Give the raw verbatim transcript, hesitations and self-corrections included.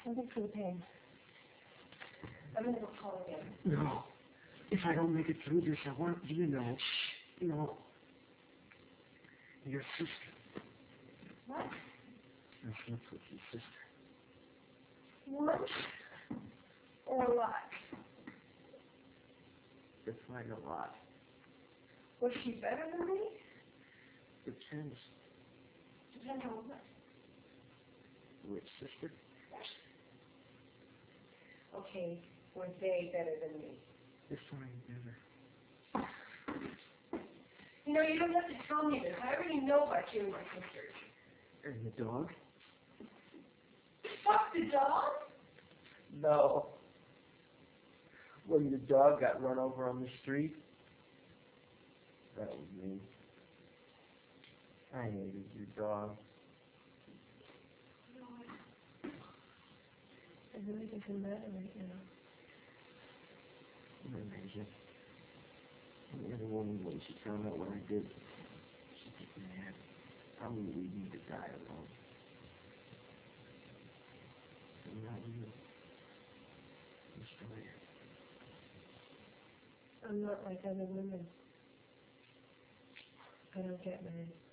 Something for the pain. I'm gonna go call again. No. If I don't make it through this, I want you to know. No. Your sister. What? I slept with your sister. What? Or what? It's like a lot. Was she better than me? Depends. Depends on what? Which sister? Okay, were they better than me? Define better. You know, you don't have to tell me this. I already know about you and my sisters. And the dog? Fuck the dog? No. When the dog got run over on the street, that was me. I hated your dog. It really doesn't matter right now. You're amazing. The other woman, when she found out what I did, she took mad. Probably leave me to die alone. But not you. You're still here. I'm not like other women. I don't get mad.